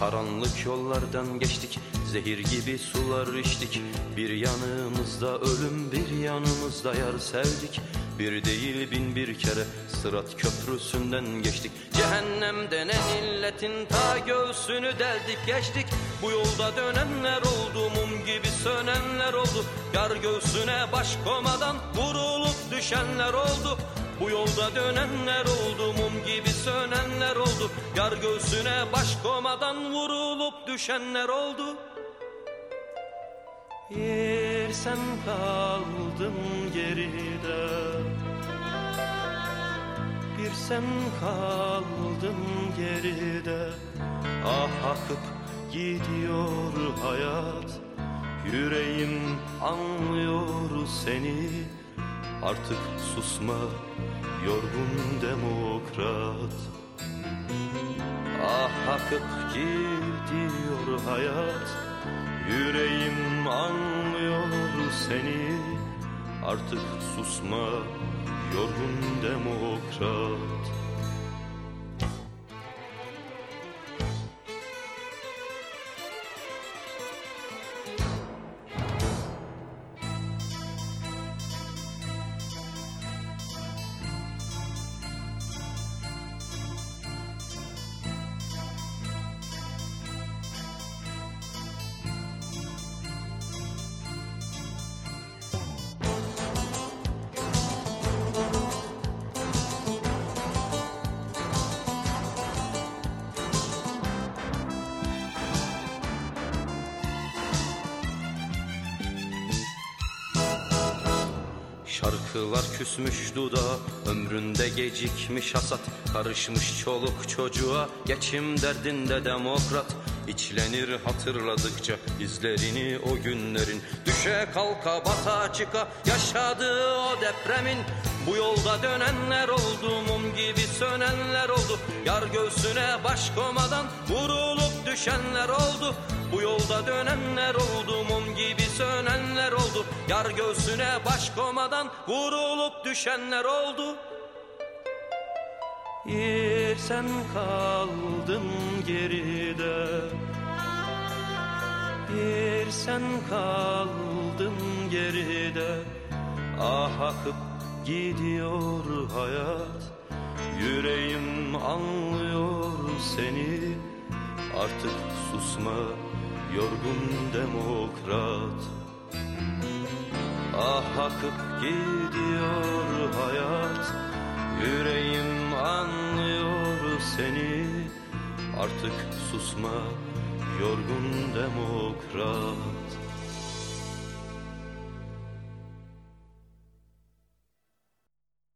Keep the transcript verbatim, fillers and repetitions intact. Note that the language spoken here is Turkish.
Karanlık yollardan geçtik, zehir gibi sular içtik. Bir yanımızda ölüm, bir yanımızda yar sevdik. Bir değil bin bir kere Sırat köprüsünden geçtik. Cehennem denen illetin ta göğsünü deldik geçtik. Bu yolda dönenler oldu, mum gibi sönenler oldu. Yar göğsüne baş komadan vurulup düşenler oldu. Bu yolda dönenler oldu, mum gibi sönenler oldu. Yar göğsüne baş komadan vurulup düşenler oldu. Yer sen kaldın geride, bir sen kaldın geride. Ah akıp gidiyor hayat, yüreğim anlıyor seni. Artık susma yorgun demokrat. Ah akıp gidiyor hayat, yüreğim anlıyor seni. Artık susma yorgun demokrat. Şarkılar küsmüş dudağa, ömründe gecikmiş hasat. Karışmış çoluk çocuğa, geçim derdinde demokrat. İçlenir hatırladıkça izlerini o günlerin. Düşe kalka bata çıka yaşadığı o depremin. Bu yolda dönenler oldu, mum gibi sönenler oldu. Yar göğsüne baş komadan vurulup düşenler oldu. Bu yolda dönenler oldu, mum gibi sönenler oldu. Yar göğsüne baş komadan vurulup düşenler oldu. Yer sen kaldın geride, yer sen kaldın geride. Ah akıp gidiyor hayat, yüreğim anlıyor seni. Artık susma yorgun demokrat. Ah akıp gidiyor hayat, yüreğim anlıyor seni. Artık susma yorgun demokrat.